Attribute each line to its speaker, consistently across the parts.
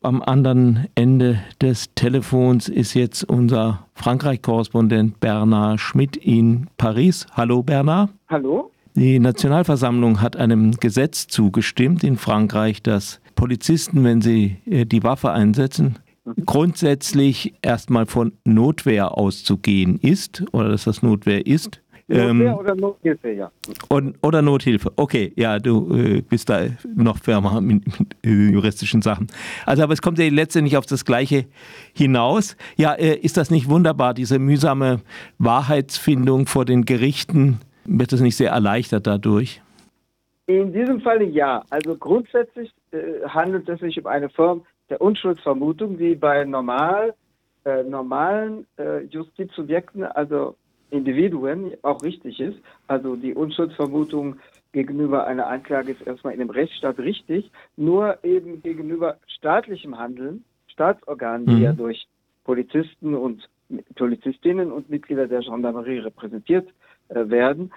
Speaker 1: Am anderen Ende des Telefons ist jetzt unser Frankreich-Korrespondent Bernard Schmidt in Paris. Hallo Bernard.
Speaker 2: Hallo.
Speaker 1: Die Nationalversammlung hat einem Gesetz zugestimmt in Frankreich, dass Polizisten, wenn sie die Waffe einsetzen, grundsätzlich erstmal von Notwehr auszugehen ist, oder dass das Notwehr ist.
Speaker 2: Notwehr oder Nothilfe, ja.
Speaker 1: Oder Nothilfe. Okay, ja, du bist da noch firmer mit juristischen Sachen. Also, aber es kommt ja letztendlich auf das Gleiche hinaus. Ja, ist das nicht wunderbar, diese mühsame Wahrheitsfindung vor den Gerichten? Wird das nicht sehr erleichtert dadurch?
Speaker 2: In diesem Falle ja. Also grundsätzlich handelt es sich um eine Form der Unschuldsvermutung, die bei normalen Justizsubjekten, also Individuen, auch richtig ist. Also die Unschuldsvermutung gegenüber einer Anklage ist erstmal in dem Rechtsstaat richtig, nur eben gegenüber staatlichem Handeln, Staatsorganen, die ja durch Polizisten und Polizistinnen und Mitglieder der Gendarmerie repräsentiert werden,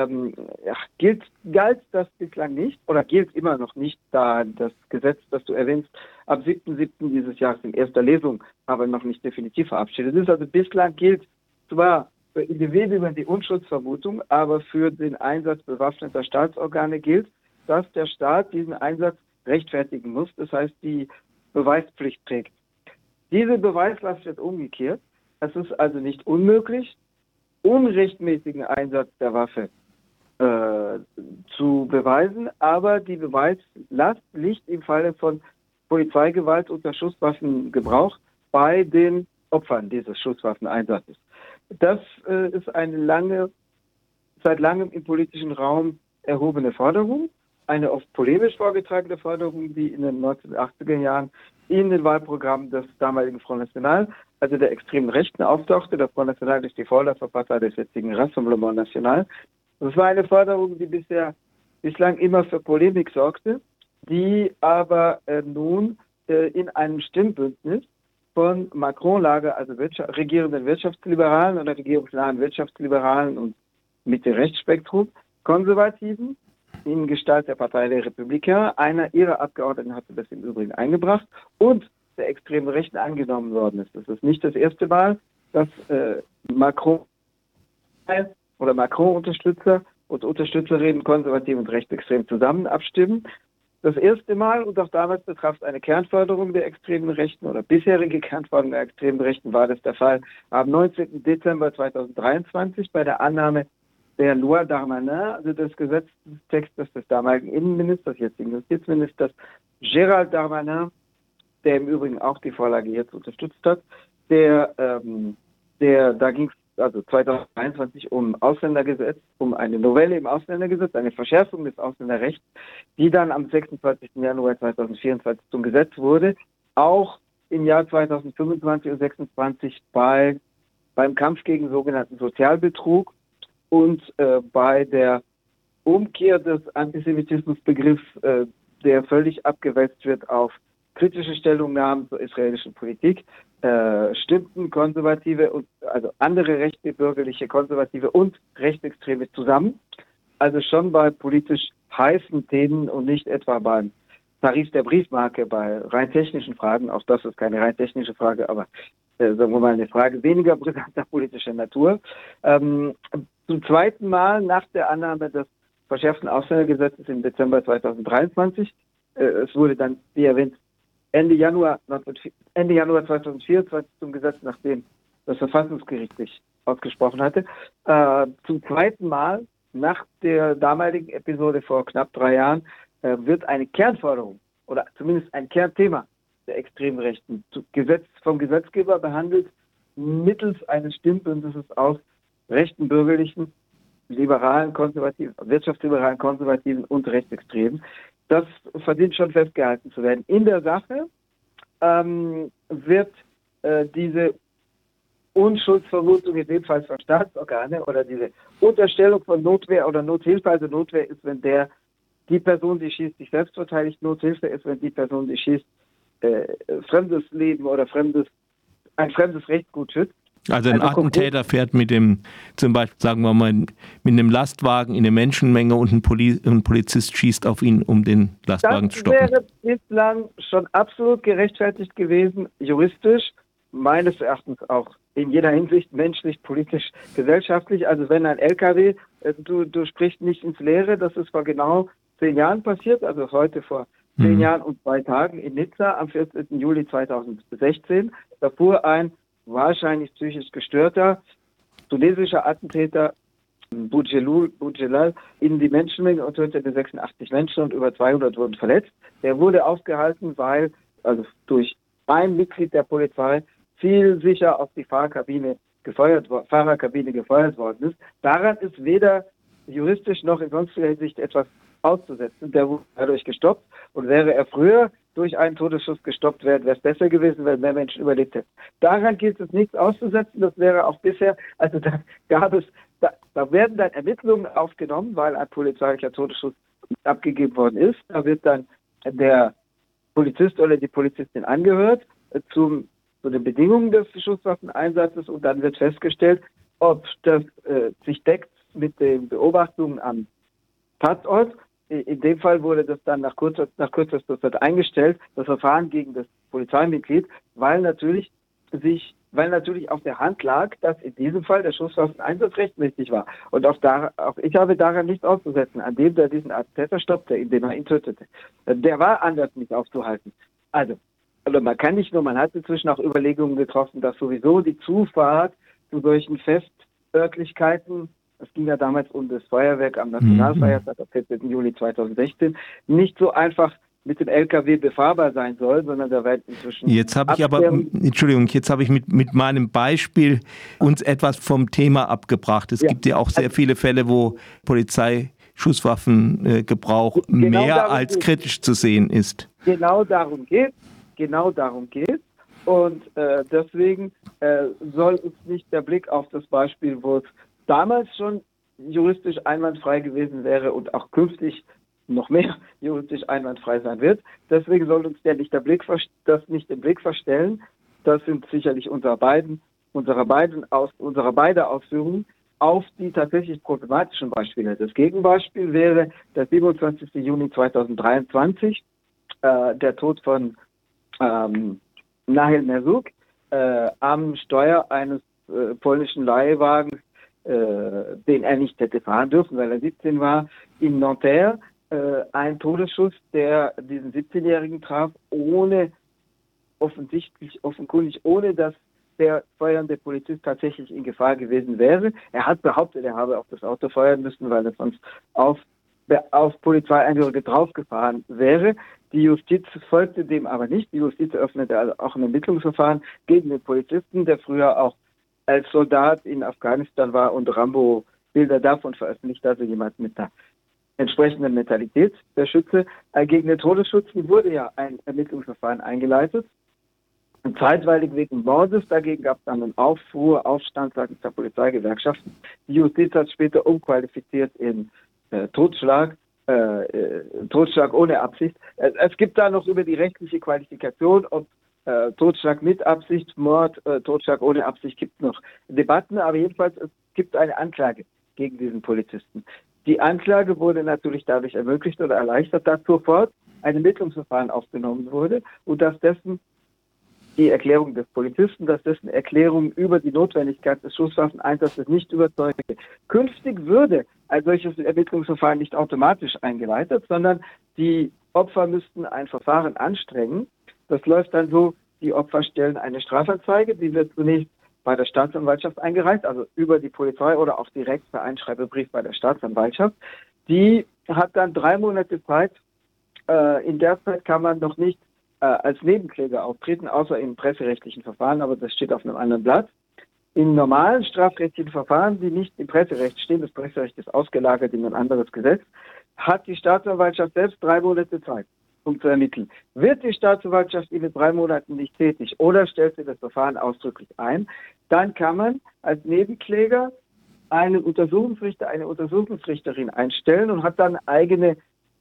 Speaker 2: galt das bislang nicht oder gilt immer noch nicht, da das Gesetz, das du erwähnst, am 7.7. dieses Jahres in erster Lesung aber noch nicht definitiv verabschiedet ist. Also bislang gilt zwar für Individuen die Unschuldsvermutung, aber für den Einsatz bewaffneter Staatsorgane gilt, dass der Staat diesen Einsatz rechtfertigen muss, das heißt die Beweispflicht trägt. Diese Beweislast wird umgekehrt. Es ist also nicht unmöglich, unrechtmäßigen Einsatz der Waffe zu beweisen, aber die Beweislast liegt im Falle von Polizeigewalt unter Schusswaffengebrauch bei den Opfern dieses Schusswaffeneinsatzes. Das ist eine seit langem im politischen Raum erhobene Forderung, eine oft polemisch vorgetragene Forderung, die in den 1980er Jahren in den Wahlprogrammen des damaligen Front National, also der extremen Rechten, auftauchte. Der Front National ist die Vorläuferpartei des jetzigen Rassemblement National. Das war eine Forderung, die bislang immer für Polemik sorgte, die aber nun in einem Stimmbündnis von Macron-Lager, also regierenden Wirtschaftsliberalen oder regierungsnahen Wirtschaftsliberalen und Mitte-Rechtsspektrum, Konservativen, in Gestalt der Partei der Republikaner. Einer ihrer Abgeordneten hatte das im Übrigen eingebracht und der extremen Rechten angenommen worden ist. Das ist nicht das erste Mal, dass Macron oder Macron-Unterstützer und Unterstützerinnen konservativ und rechtsextrem zusammen abstimmen. Das erste Mal, und auch damals betraf es eine Kernförderung der extremen Rechten oder bisherige Kernförderung der extremen Rechten, war das der Fall am 19. Dezember 2023 bei der Annahme der Loi Darmanin, also des Gesetzestextes des damaligen Innenministers, jetzigen Justizministers Gérald Darmanin, der im Übrigen auch die Vorlage jetzt unterstützt hat, da ging es also 2023 um Ausländergesetz, um eine Novelle im Ausländergesetz, eine Verschärfung des Ausländerrechts, die dann am 26. Januar 2024 zum Gesetz wurde, auch im Jahr 2025 und 2026 beim Kampf gegen sogenannten Sozialbetrug und bei der Umkehr des Antisemitismusbegriffs, der völlig abgewälzt wird auf kritische Stellungnahmen zur israelischen Politik, stimmten Konservative und also andere rechte, bürgerliche, Konservative und Rechtsextreme zusammen. Also schon bei politisch heißen Themen und nicht etwa beim Tarif der Briefmarke, bei rein technischen Fragen. Auch das ist keine rein technische Frage, aber sagen wir mal eine Frage weniger brisanter politischer Natur. Zum zweiten Mal nach der Annahme des verschärften Ausländergesetzes im Dezember 2023, es wurde dann, wie erwähnt, Ende Januar 2024 zum Gesetz, nachdem das Verfassungsgericht sich ausgesprochen hatte. Zum zweiten Mal nach der damaligen Episode vor knapp 3 Jahren wird eine Kernforderung oder zumindest ein Kernthema der extremen Rechten vom Gesetzgeber behandelt, mittels eines Stimmbündnisses aus rechten, bürgerlichen, liberalen, konservativen, wirtschaftsliberalen, konservativen und rechtsextremen. Das verdient schon festgehalten zu werden. In der Sache wird diese Unschuldsvermutung in dem Fall von Staatsorganen oder diese Unterstellung von Notwehr oder Nothilfe, also Notwehr ist, wenn die Person, die schießt, sich selbst verteidigt, Nothilfe ist, wenn die Person, die schießt, fremdes Leben oder ein fremdes Rechtsgut schützt.
Speaker 1: Also ein Attentäter fährt zum Beispiel, sagen wir mal, mit einem Lastwagen in eine Menschenmenge und ein Polizist schießt auf ihn, um den Lastwagen zu stoppen.
Speaker 2: Das wäre bislang schon absolut gerechtfertigt gewesen, juristisch, meines Erachtens auch in jeder Hinsicht, menschlich, politisch, gesellschaftlich. Also wenn ein LKW, du sprichst nicht ins Leere, das ist vor genau 10 Jahren passiert, also heute vor 10 Jahren und 2 Tagen in Nizza am 14. Juli 2016. Da fuhr ein wahrscheinlich psychisch gestörter tunesischer Attentäter Boudjelal in die Menschenmenge und tötete 86 Menschen und über 200 wurden verletzt. Der wurde aufgehalten, weil durch ein Mitglied der Polizei zielsicher auf die Fahrerkabine gefeuert worden ist. Daran ist weder juristisch noch in sonstiger Hinsicht etwas auszusetzen. Der wurde dadurch gestoppt und wäre er früher durch einen Todesschuss gestoppt werden, wäre es besser gewesen, wenn mehr Menschen überlebt hätten. Daran gilt es nichts auszusetzen, das wäre auch bisher, also da werden dann Ermittlungen aufgenommen, weil ein polizeilicher Todesschuss abgegeben worden ist. Da wird dann der Polizist oder die Polizistin angehört zu den Bedingungen des Schusswaffeneinsatzes und dann wird festgestellt, ob das sich deckt mit den Beobachtungen am Tatort. In dem Fall wurde das dann nach kürzester Zeit eingestellt, das Verfahren gegen das Polizeimitglied, weil natürlich auf der Hand lag, dass in diesem Fall der Schusswaffeneinsatz rechtmäßig war. Und auch ich habe daran nichts auszusetzen, an dem, der diesen Attentäter stoppte, indem er ihn tötete. Der war anders nicht aufzuhalten. Also man kann nicht nur, man hat inzwischen auch Überlegungen getroffen, dass sowieso die Zufahrt zu solchen Festörtlichkeiten, es ging ja damals um das Feuerwerk am Nationalfeiertag am 14. Juli 2016, nicht so einfach mit dem LKW befahrbar sein soll, sondern da wird inzwischen...
Speaker 1: Jetzt habe ich mit meinem Beispiel uns etwas vom Thema abgebracht. Es gibt ja auch sehr viele Fälle, wo Polizeischusswaffengebrauch mehr als kritisch zu sehen ist.
Speaker 2: Genau darum geht. Und deswegen soll uns nicht der Blick auf das Beispiel, wo es damals schon juristisch einwandfrei gewesen wäre und auch künftig noch mehr juristisch einwandfrei sein wird. Deswegen soll uns nicht den Blick verstellen. Das sind sicherlich unsere beide Ausführungen auf die tatsächlich problematischen Beispiele. Das Gegenbeispiel wäre der 27. Juni 2023, der Tod von Nahel Merzouk am Steuer eines polnischen Leihwagens, den er nicht hätte fahren dürfen, weil er 17 war, in Nanterre. Ein Todesschuss, der diesen 17-Jährigen traf, offenkundig ohne, dass der feuernde Polizist tatsächlich in Gefahr gewesen wäre. Er hat behauptet, er habe auf das Auto feuern müssen, weil er sonst auf Polizeiangehörige draufgefahren wäre. Die Justiz folgte dem aber nicht. Die Justiz eröffnete also auch ein Ermittlungsverfahren gegen den Polizisten, der früher auch als Soldat in Afghanistan war und Rambo-Bilder davon veröffentlicht, also jemand mit einer entsprechenden Mentalität, der Schütze. Gegen den Todesschutz wurde ja ein Ermittlungsverfahren eingeleitet. Und zeitweilig wegen Mordes, dagegen gab es dann einen Aufstand seitens der Polizeigewerkschaften. Die Justiz hat später umqualifiziert in Totschlag ohne Absicht. Es gibt da noch über die rechtliche Qualifikation, ob Totschlag mit Absicht, Mord, Totschlag ohne Absicht, gibt noch Debatten, aber jedenfalls es gibt eine Anklage gegen diesen Polizisten. Die Anklage wurde natürlich dadurch ermöglicht oder erleichtert, dass sofort ein Ermittlungsverfahren aufgenommen wurde und dass dessen die Erklärung des Polizisten, dass dessen Erklärung über die Notwendigkeit des Schusswaffeneinsatzes nicht überzeugte. Künftig würde ein solches Ermittlungsverfahren nicht automatisch eingeleitet, sondern die Opfer müssten ein Verfahren anstrengen. Das läuft dann so, die Opfer stellen eine Strafanzeige, die wird zunächst bei der Staatsanwaltschaft eingereicht, also über die Polizei oder auch direkt per Einschreibebrief bei der Staatsanwaltschaft. Die hat dann 3 Monate Zeit. In der Zeit kann man noch nicht als Nebenkläger auftreten, außer im presserechtlichen Verfahren, aber das steht auf einem anderen Blatt. In normalen strafrechtlichen Verfahren, die nicht im Presserecht stehen, das Presserecht ist ausgelagert in ein anderes Gesetz, hat die Staatsanwaltschaft selbst 3 Monate Zeit, um zu ermitteln. Wird die Staatsanwaltschaft in den 3 Monaten nicht tätig oder stellt sie das Verfahren ausdrücklich ein, dann kann man als Nebenkläger einen Untersuchungsrichter, eine Untersuchungsrichterin einstellen und hat dann eigene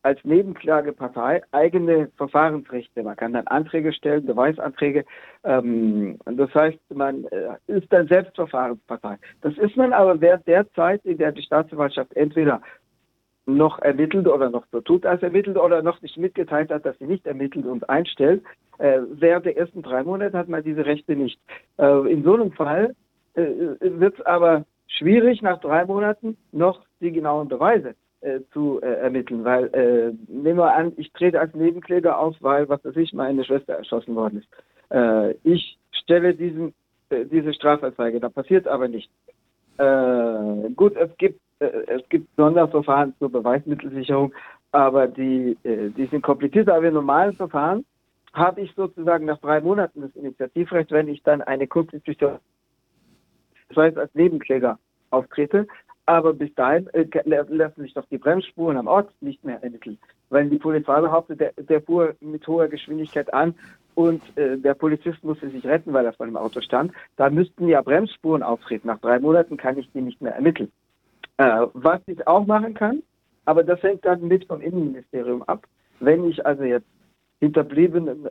Speaker 2: als Nebenklagepartei eigene Verfahrensrechte. Man kann dann Anträge stellen, Beweisanträge. Das heißt, man ist dann selbst Verfahrenspartei. Das ist man aber während der Zeit, in der die Staatsanwaltschaft entweder noch ermittelt oder noch so tut, als ermittelt oder noch nicht mitgeteilt hat, dass sie nicht ermittelt und einstellt. Während der ersten 3 Monate hat man diese Rechte nicht. In so einem Fall wird es aber schwierig, nach 3 Monaten noch die genauen Beweise zu ermitteln, weil nehmen wir an, ich trete als Nebenkläger auf, weil, was weiß ich, meine Schwester erschossen worden ist. Ich stelle diese Strafanzeige, da passiert aber nichts. Gut, es gibt Sonderverfahren zur Beweismittelsicherung, aber die sind komplizierter. Aber im normalen Verfahren habe ich sozusagen nach 3 Monaten das Initiativrecht, wenn ich dann eine Konstitution, das heißt als Nebenkläger auftrete. Aber bis dahin lassen sich doch die Bremsspuren am Ort nicht mehr ermitteln. Weil die Polizei behauptet, der fuhr mit hoher Geschwindigkeit an und der Polizist musste sich retten, weil er vor dem Auto stand. Da müssten ja Bremsspuren auftreten. Nach 3 Monaten kann ich die nicht mehr ermitteln. Was ich auch machen kann, aber das hängt dann mit vom Innenministerium ab. Wenn ich also jetzt Hinterbliebener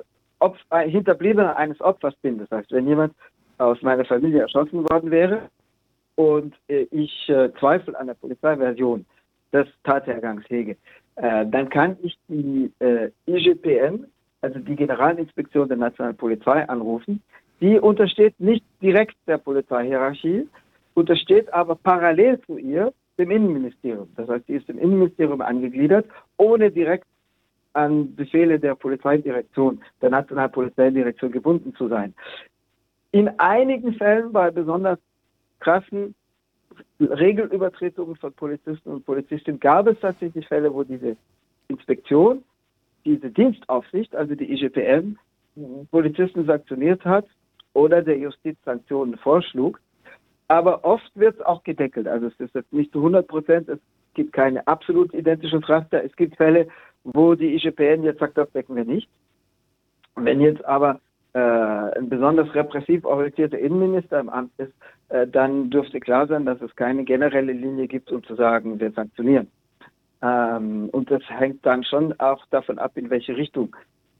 Speaker 2: eines Opfers bin, das heißt, wenn jemand aus meiner Familie erschossen worden wäre, und ich Zweifel an der Polizeiversion des Tathergangs hege, dann kann ich die IGPN, also die Generalinspektion der Nationalen Polizei, anrufen. Die untersteht nicht direkt der Polizeihierarchie, untersteht aber parallel zu ihr dem Innenministerium. Das heißt, die ist im Innenministerium angegliedert, ohne direkt an Befehle der Polizeidirektion, der Nationalen Polizeidirektion gebunden zu sein. In einigen Fällen, bei besonders krassen Regelübertretungen von Polizisten und Polizistinnen, gab es tatsächlich Fälle, wo diese Inspektion, diese Dienstaufsicht, also die IGPN, Polizisten sanktioniert hat oder der Justiz Sanktionen vorschlug. Aber oft wird es auch gedeckelt. Also es ist jetzt nicht zu 100%, es gibt keine absolut identischen Raster. Es gibt Fälle, wo die IGPN jetzt sagt, das decken wir nicht. Wenn jetzt aber ein besonders repressiv orientierter Innenminister im Amt ist, dann dürfte klar sein, dass es keine generelle Linie gibt, um zu sagen, wir sanktionieren. Und das hängt dann schon auch davon ab, in welche Richtung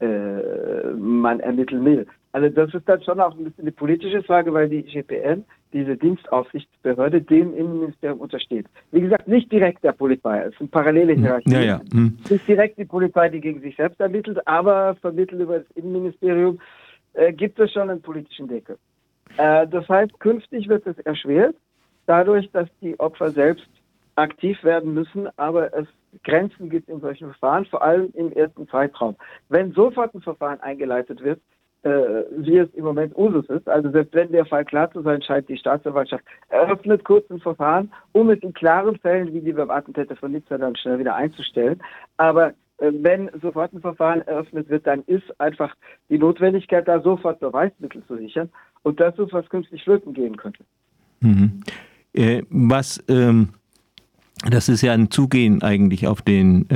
Speaker 2: man ermitteln will. Also das ist dann schon auch ein bisschen eine politische Frage, weil die IGPN, diese Dienstaufsichtsbehörde, dem Innenministerium untersteht. Wie gesagt, nicht direkt der Polizei, es sind parallele Hierarchien.
Speaker 1: Ja, ja.
Speaker 2: Nicht direkt die Polizei, die gegen sich selbst ermittelt, aber vermittelt über das Innenministerium gibt es schon einen politischen Deckel. Das heißt, künftig wird es erschwert, dadurch, dass die Opfer selbst aktiv werden müssen, aber es Grenzen gibt in solchen Verfahren, vor allem im ersten Zeitraum. Wenn sofort ein Verfahren eingeleitet wird, wie es im Moment Usus ist, also selbst wenn der Fall klar zu sein scheint, die Staatsanwaltschaft eröffnet kurz ein Verfahren, um es in klaren Fällen, wie die beim Attentäter von Nizza, dann schnell wieder einzustellen. Aber wenn sofort ein Verfahren eröffnet wird, dann ist einfach die Notwendigkeit da, sofort Beweismittel zu sichern. Und das ist, was künftig flöten gehen könnte.
Speaker 1: Mhm. Das ist ja ein Zugehen eigentlich auf den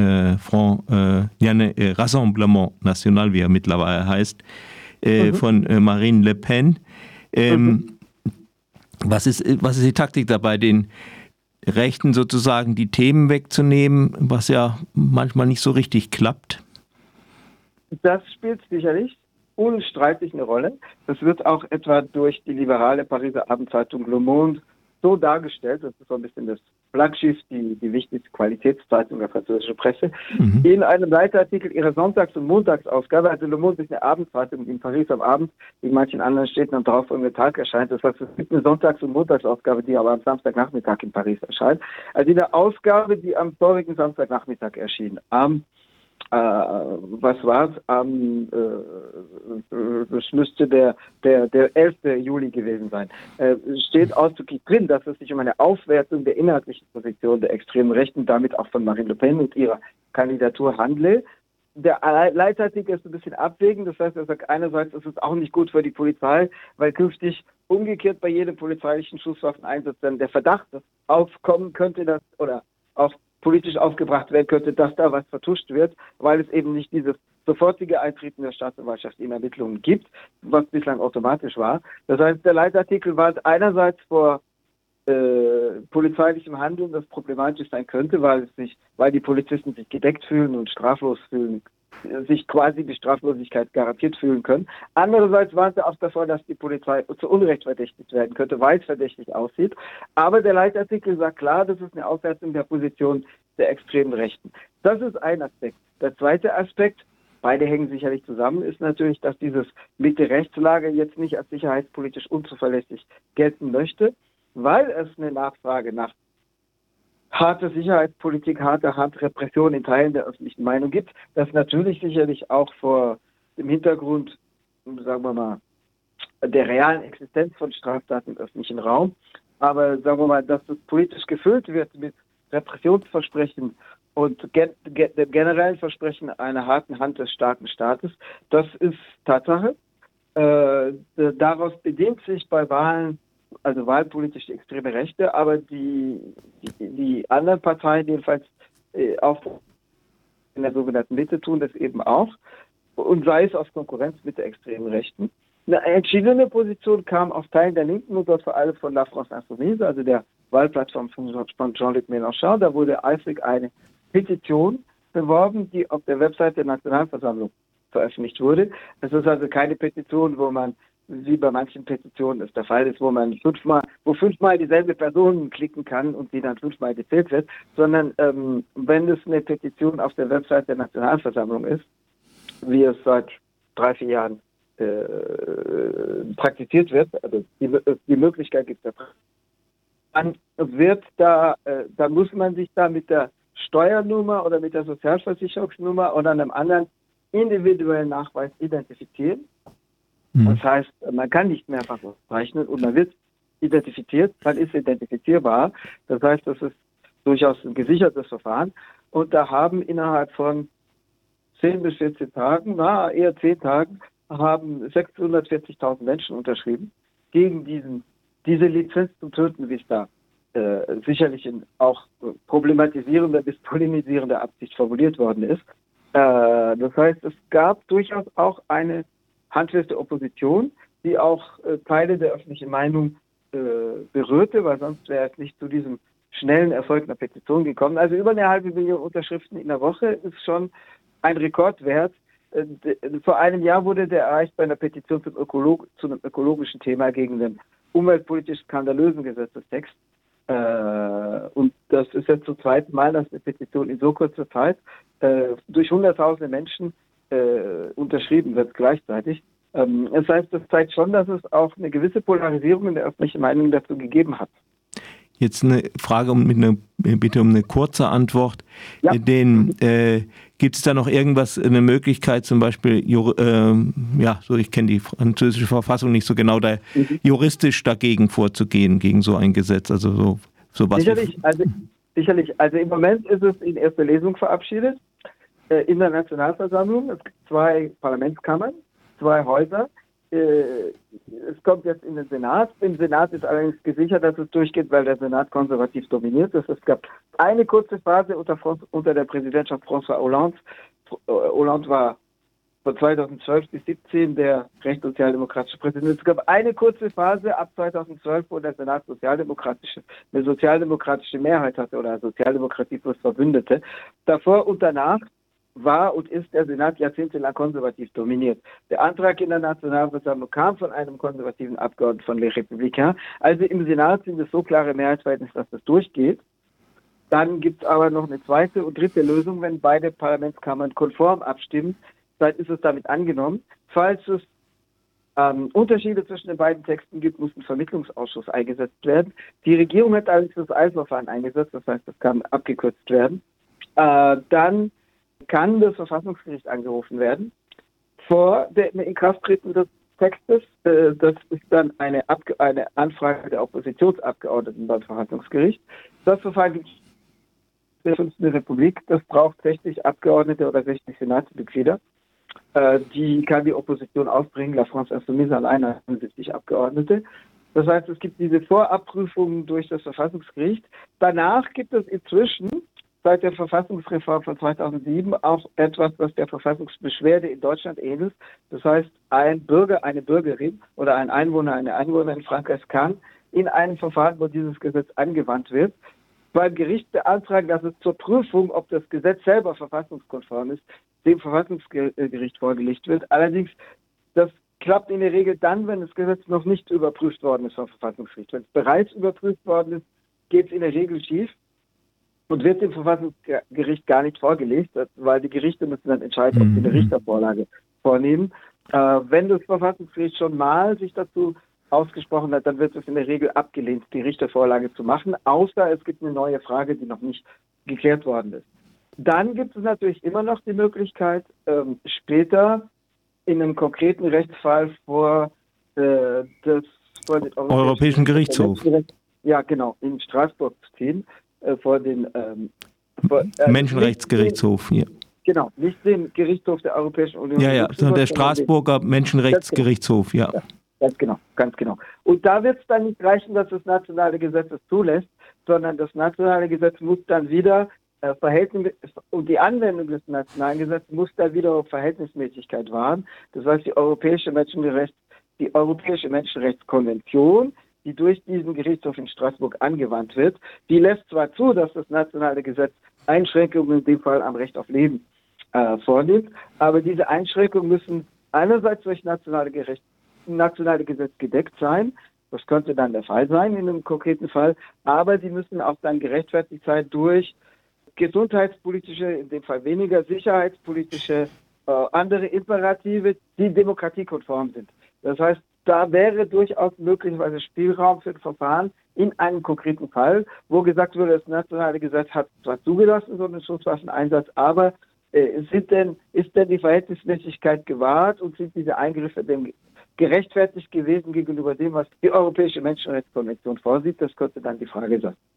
Speaker 1: Rassemblement National, wie er mittlerweile heißt, von Marine Le Pen. Was ist die Taktik dabei, den Rechten sozusagen die Themen wegzunehmen, was ja manchmal nicht so richtig klappt?
Speaker 2: Das spielt sicherlich unstreitig eine Rolle. Das wird auch etwa durch die liberale Pariser Abendzeitung Le Monde so dargestellt, das ist so ein bisschen das Flaggschiff, die wichtigste Qualitätszeitung der französischen Presse, in einem Leitartikel ihrer Sonntags- und Montagsausgabe, also Le Monde ist eine Abendzeitung in Paris am Abend, wie in manchen anderen Städten am darauffolgenden Tag erscheint. Das heißt, es gibt eine Sonntags- und Montagsausgabe, die aber am Samstagnachmittag in Paris erscheint. Also in der Ausgabe, die am vorigen Samstagnachmittag erschien, was war's? Das müsste der 11. Juli gewesen sein. Steht ausdrücklich drin, dass es sich um eine Aufwertung der inhaltlichen Position der extremen Rechten, damit auch von Marine Le Pen und ihrer Kandidatur handle. Der Leitartikel ist ein bisschen abwägend, das heißt, er sagt einerseits, es ist auch nicht gut für die Polizei, weil künftig umgekehrt bei jedem polizeilichen Schusswaffeneinsatz dann der Verdacht aufkommen könnte, dass oder auch politisch aufgebracht werden könnte, dass da was vertuscht wird, weil es eben nicht dieses sofortige Eintreten der Staatsanwaltschaft in Ermittlungen gibt, was bislang automatisch war. Das heißt, der Leitartikel warnt einerseits vor polizeilichem Handeln, das problematisch sein könnte, weil die Polizisten sich gedeckt fühlen und straflos fühlen, sich quasi die Straflosigkeit garantiert fühlen können. Andererseits waren sie auch davor, dass die Polizei zu Unrecht verdächtigt werden könnte, weil es verdächtig aussieht. Aber der Leitartikel sagt klar, das ist eine Aufwertung der Position der extremen Rechten. Das ist ein Aspekt. Der zweite Aspekt, beide hängen sicherlich zusammen, ist natürlich, dass dieses Mitte-Rechts-Lager jetzt nicht als sicherheitspolitisch unzuverlässig gelten möchte, weil es eine Nachfrage nach harter Sicherheitspolitik, harter Repression in Teilen der öffentlichen Meinung gibt, das natürlich sicherlich auch vor dem Hintergrund, sagen wir mal, der realen Existenz von Straftaten im öffentlichen Raum, aber sagen wir mal, dass das politisch gefüllt wird mit Repressionsversprechen und dem generellen Versprechen einer harten Hand des starken Staates, das ist Tatsache. Daraus bedingt sich bei Wahlen, also wahlpolitisch die extreme Rechte, aber die anderen Parteien, jedenfalls auch in der sogenannten Mitte, tun das eben auch. Und sei es aus Konkurrenz mit der extremen Rechten. Eine entschiedene Position kam auf Teilen der Linken und dort vor allem von La France Insoumise, also der Wahlplattform von Jean-Luc Mélenchon. Da wurde eifrig eine Petition beworben, die auf der Website der Nationalversammlung veröffentlicht wurde. Es ist also keine Petition, wo man, wie bei manchen Petitionen es der Fall ist, wo fünfmal dieselbe Person klicken kann und die dann fünfmal gezählt wird, sondern wenn es eine Petition auf der Website der Nationalversammlung ist, wie es seit 3-4 Jahren praktiziert wird, also die Möglichkeit gibt es, dann dann muss man sich da mit der Steuernummer oder mit der Sozialversicherungsnummer oder einem anderen individuellen Nachweis identifizieren. Das heißt, man kann nicht mehrfach zeichnen und man wird identifiziert, man ist identifizierbar. Das heißt, das ist durchaus ein gesichertes Verfahren. Und da haben innerhalb von 10 bis 14 Tagen, eher 10 Tagen, haben 640.000 Menschen unterschrieben gegen diese Lizenz zum Töten, wie es da sicherlich in auch problematisierender bis polemisierender Absicht formuliert worden ist. Das heißt, es gab durchaus auch eine handfeste Opposition, die auch Teile der öffentlichen Meinung berührte, weil sonst wäre es nicht zu diesem schnellen Erfolg einer Petition gekommen. Also über 1,5 Million Unterschriften in der Woche ist schon ein Rekordwert. Vor einem Jahr wurde der erreicht bei einer Petition zu einem ökologischen Thema gegen den umweltpolitisch skandalösen Gesetzestext. Und das ist jetzt zum zweiten Mal, dass eine Petition in so kurzer Zeit durch hunderttausende Menschen unterschrieben wird gleichzeitig. Das heißt, das zeigt schon, dass es auch eine gewisse Polarisierung in der öffentlichen Meinung dazu gegeben hat.
Speaker 1: Jetzt eine Frage bitte um eine kurze Antwort.
Speaker 2: Ja.
Speaker 1: Gibt es da noch eine Möglichkeit, zum Beispiel, ich kenne die französische Verfassung nicht so genau, da juristisch dagegen vorzugehen, gegen so ein Gesetz? Also sowas.
Speaker 2: Sicherlich. Also im Moment ist es in erster Lesung verabschiedet in der Nationalversammlung. Es gibt 2 Parlamentskammern, 2 Häuser. Es kommt jetzt in den Senat. Im Senat ist allerdings gesichert, dass es durchgeht, weil der Senat konservativ dominiert ist. Es gab eine kurze Phase unter der Präsidentschaft François Hollande. Hollande war von 2012 bis 2017 der rechtssozialdemokratische Präsident. Es gab eine kurze Phase ab 2012, wo der Senat eine sozialdemokratische Mehrheit hatte oder Sozialdemokratie plus Verbündete. Davor und danach war und ist der Senat jahrzehntelang konservativ dominiert. Der Antrag in der Nationalversammlung kam von einem konservativen Abgeordneten von Les Républicains. Also im Senat sind es so klare Mehrheitsverhältnisse, dass das durchgeht. Dann gibt es aber noch eine zweite und dritte Lösung, wenn beide Parlamentskammern konform abstimmen. Dann ist es damit angenommen. Falls es Unterschiede zwischen den beiden Texten gibt, muss ein Vermittlungsausschuss eingesetzt werden. Die Regierung hat allerdings das Eilverfahren eingesetzt, das heißt, das kann abgekürzt werden. Dann kann das Verfassungsgericht angerufen werden vor dem Inkrafttreten des Textes. Das ist dann eine Anfrage der Oppositionsabgeordneten beim Verfassungsgericht. Das Verfahren gibt es in der 5. Republik. Das braucht 60 Abgeordnete oder 60 Senatsmitglieder. Die kann die Opposition aufbringen. La France Insoumise alleine 71 Abgeordnete. Das heißt, es gibt diese Vorabprüfungen durch das Verfassungsgericht. Danach gibt es inzwischen seit der Verfassungsreform von 2007 auch etwas, was der Verfassungsbeschwerde in Deutschland ähnelt. Das heißt, ein Bürger, eine Bürgerin oder ein Einwohner, eine Einwohnerin Frankreichs kann in einem Verfahren, wo dieses Gesetz angewandt wird, beim Gericht beantragen, dass es zur Prüfung, ob das Gesetz selber verfassungskonform ist, dem Verfassungsgericht vorgelegt wird. Allerdings, das klappt in der Regel dann, wenn das Gesetz noch nicht überprüft worden ist vom Verfassungsgericht. Wenn es bereits überprüft worden ist, geht es in der Regel schief und wird dem Verfassungsgericht gar nicht vorgelegt, weil die Gerichte müssen dann entscheiden, ob sie eine Richtervorlage vornehmen. Wenn das Verfassungsgericht schon mal sich dazu ausgesprochen hat, dann wird es in der Regel abgelehnt, die Richtervorlage zu machen, außer es gibt eine neue Frage, die noch nicht geklärt worden ist. Dann gibt es natürlich immer noch die Möglichkeit, später in einem konkreten Rechtsfall vor den
Speaker 1: Europäischen Gerichtshof.
Speaker 2: Ja, genau, in Straßburg zu ziehen, vor den
Speaker 1: Menschenrechtsgerichtshof hier.
Speaker 2: Genau, nicht den Gerichtshof der Europäischen Union.
Speaker 1: Ja, sondern der Straßburger Menschenrechtsgerichtshof, ja.
Speaker 2: Ganz genau. Und da wird es dann nicht reichen, dass das nationale Gesetz es zulässt, sondern das nationale Gesetz muss dann wieder und die Anwendung des nationalen Gesetzes muss dann wieder auf Verhältnismäßigkeit wahren. Das heißt, die Europäische Menschenrechtskonvention, die durch diesen Gerichtshof in Straßburg angewandt wird, die lässt zwar zu, dass das nationale Gesetz Einschränkungen in dem Fall am Recht auf Leben vornimmt, aber diese Einschränkungen müssen einerseits durch nationale Gesetz gedeckt sein. Das könnte dann der Fall sein in einem konkreten Fall, aber sie müssen auch dann gerechtfertigt sein durch gesundheitspolitische, in dem Fall weniger sicherheitspolitische, andere Imperative, die demokratiekonform sind. Das heißt, da wäre durchaus möglicherweise Spielraum für ein Verfahren in einem konkreten Fall, wo gesagt wurde, das nationale Gesetz hat zwar zugelassen, so einen Schusswaffeneinsatz, aber ist denn die Verhältnismäßigkeit gewahrt und sind diese Eingriffe dem gerechtfertigt gewesen gegenüber dem, was die Europäische Menschenrechtskonvention vorsieht? Das könnte dann die Frage sein.